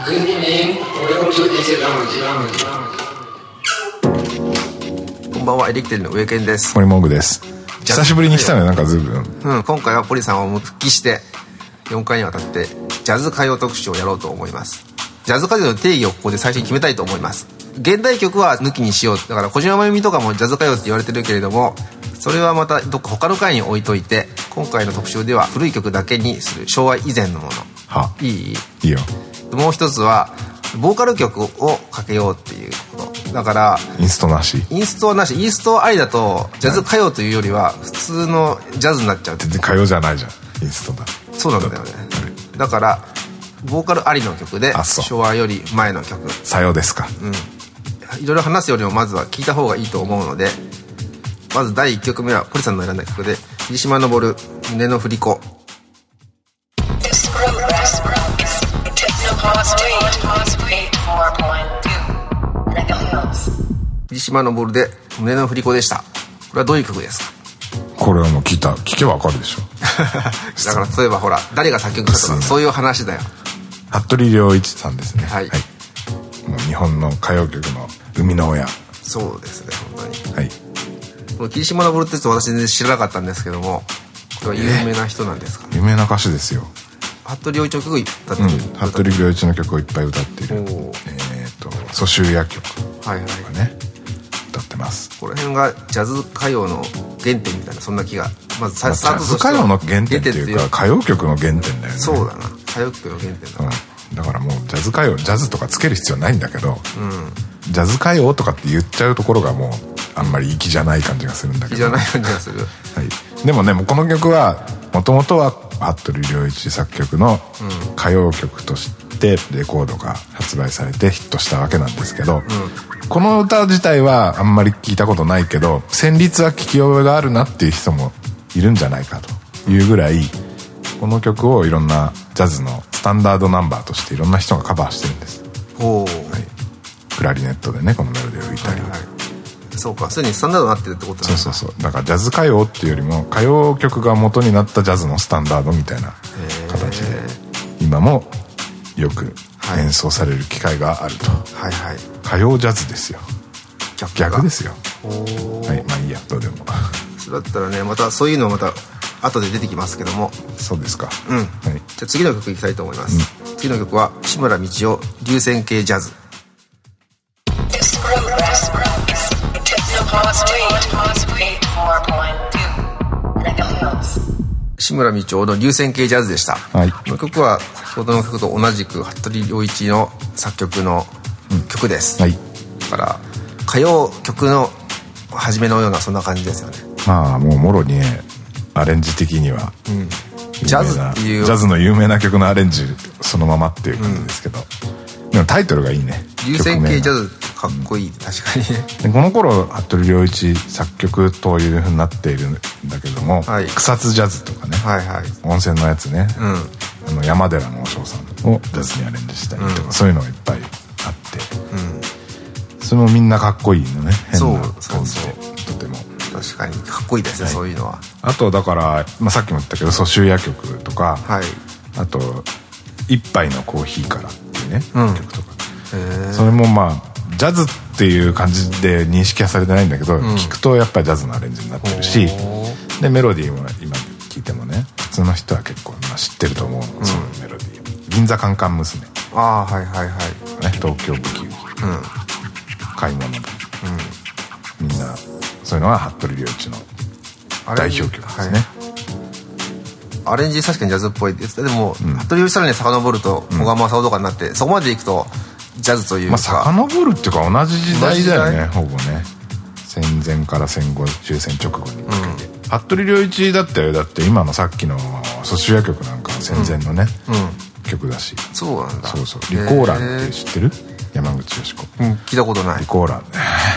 こんばんは、エレキテルの植健です。 森モングです。久しぶりに来たのよ、なんかずいぶん。 今回はポリさんを復帰して4回にわたってジャズ歌謡特集をやろうと思います。ジャズ歌謡の定義をここで最初に決めたいと思います。現代曲は抜きにしよう。だから小島真由美とかもジャズ歌謡って言われてるけれども、それはまたどっか他の回に置いといて、今回の特集では古い曲だけにする、昭和以前のもの。いいよ。 もう一つはボーカル曲をかけようっていうこと。だからインストなし。 インストありだとジャズ歌謡というよりは普通のジャズになっちゃう。 全然歌謡じゃないじゃん、インストだ。 そうなんだよね。だからボーカルありの曲で、昭和より前の曲。 さようですか。 いろいろ話すよりもまずは聞いた方がいいと思うので、まず第1曲目はポリさんの選んだ曲で、霧島昇胸の振り子。霧島昇で胸の振り子でした。これはどういう曲ですか？ これはもう聞けばわかるでしょ。 だから例えばほら、誰が作曲したとかそういう話だよ。 服部良一さんですね。 はい、 もう日本の歌謡曲の生みの親。 そうですね、本当に。 はい。 この霧島昇って私全然知らなかったんですけども、これは有名な人なんですか？ 有名な歌手ですよ。 服部良一の曲を歌ってる。 服部良一の曲をいっぱい歌っている。蘇州夜曲とかね、歌ってます。 この辺がジャズ歌謡の原点みたいな、そんな気が。まずジャズ歌謡の原点っていうか歌謡曲の原点だよね。 そうだな、歌謡曲の原点だ。 だからもうジャズ歌謡、ジャズとかつける必要ないんだけど、ジャズ歌謡とかって言っちゃうところがもうあんまり粋じゃない感じがするんだけど。 粋じゃない感じがする。 はい。でもね、この曲はもともとは服部良一作曲の歌謡曲としてレコードが発売されてヒットしたわけなんですけど、この歌自体はあんまり聞いたことないけど、旋律は聞き覚えがあるなっていう人もいるんじゃないかというぐらい、この曲をいろんなジャズのスタンダードナンバーとしていろんな人がカバーしてるんです。はい、クラリネットでね、このメロディーを吹いたり。 そうか、すでにスタンダードになってるってことなんだ。 そうだからジャズ歌謡っていうよりも歌謡曲が元になったジャズのスタンダードみたいな形で今もよく演奏される機会があると。歌謡ジャズですよ。逆ですよ。はい、まあいいや、どうでも。 それだったらね、またそういうのまた後で出てきますけども。 そうですか。 はい、じゃあ次の曲いきたいと思います。次の曲は志村道夫、流線形ジャズ。志村道夫の流線形ジャズでした。この曲は先ほどの曲と同じく服部良一の作曲の曲です。だから歌謡曲の初めのような、そんな感じですよね。まあもうもろにね、アレンジ的にはジャズっていう、 ジャズの有名な曲のアレンジそのままっていう感じですけど、でもタイトルがいいね。 流線形ジャズかっこいい。確かにね。 この頃服部良一作曲という風になっているんだけども、草津ジャズとかね、温泉のやつね、山寺の和尚さんをジャズにアレンジしたりとか、そういうのがいっぱいあって、それもみんなかっこいいのね。変な感じで、とても確かにかっこいいですね、そういうのは。 あとだから、さっきも言ったけど蘇州夜曲とか、あと一杯のコーヒーからっていうね、曲とか、それもまあジャズっていう感じで認識はされてないんだけど、聞くとやっぱりジャズのアレンジになってるし、でメロディーも今聞いてもね、普通の人は結構知ってると思うの、そのメロディー。銀座カンカン娘、東京ブギウギ、買い物だ、みんなそういうのは服部良一の代表曲ですね。 アレンジ確かにジャズっぽいです。でも服部良一さらに遡ると小川正夫とかになって、そこまでいくとジャズというか、 遡るっていうか同じ時代だよね、ほぼね。戦前から戦後、終戦直後にかけて、服部良一だったよ。だって今のさっきの蘇州夜曲なんか戦前のね、曲だし。 そうなんだ。 そうリコーランって知ってる？山口淑子。 聞いたことない。 リコーランね。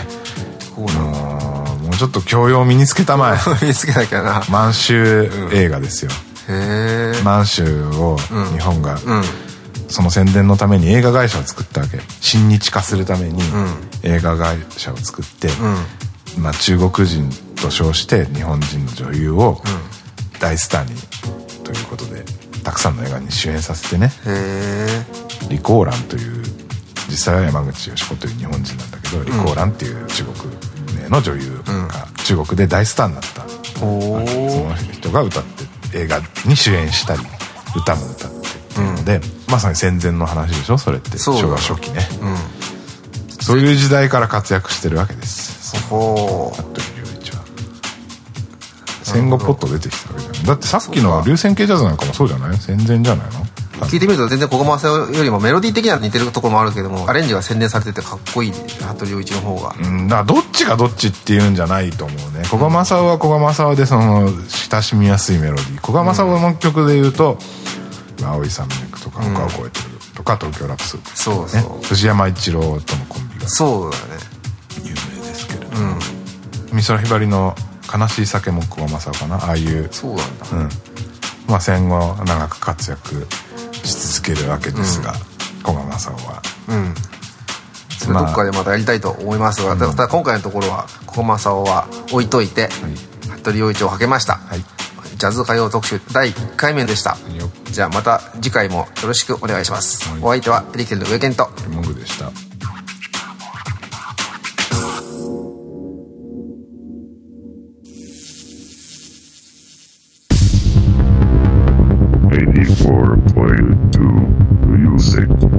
もうちょっと教養を身につけたまえ。 身につけなきゃな。 満州映画ですよ。満州を日本がその宣伝のために映画会社を作ったわけ。親日化するために映画会社を作って、中国人と称して日本人の女優を大スターにということでたくさんの映画に主演させてね。李香蘭という実際は山口淑子という日本人なんだけど、李香蘭っていう中国名の女優が中国で大スターになった、その人が歌って映画に主演したり歌も歌ってっていうので、まさに戦前の話でしょそれって。昭和初期ね、そういう時代から活躍してるわけです。服部良一は戦後ポッと出てきたわけじゃない。だってさっきの流線形ジャズなんかもそうじゃない？戦前じゃないの？ 聞いてみると全然ここまさよりもメロディー的には似てるところもあるけども、アレンジが洗練されててかっこいい服部良一の方が。 だからどっちがどっちっていうんじゃないと思うね。古賀正夫は古賀正夫でその親しみやすいメロディー。古賀正夫の曲で言うと青い山脈とか丘を越えてるとか東京ラプソディ、 そうそう、 藤山一郎とのコンビがそうだね有名ですけれども、美空ひばりの悲しい酒も古賀正夫かな、ああいう。そうなんだ。まあ戦後長く活躍し続けるわけですが、古賀正夫はそれどっかでまたやりたいと思いますが、ただ今回のところは古賀正夫は置いといて、服部良一をはけました。ジャズ歌謡特集第1回目でした。じゃあまた次回もよろしくお願いします。お相手はエリケルの上健とモグでした。84.2 Music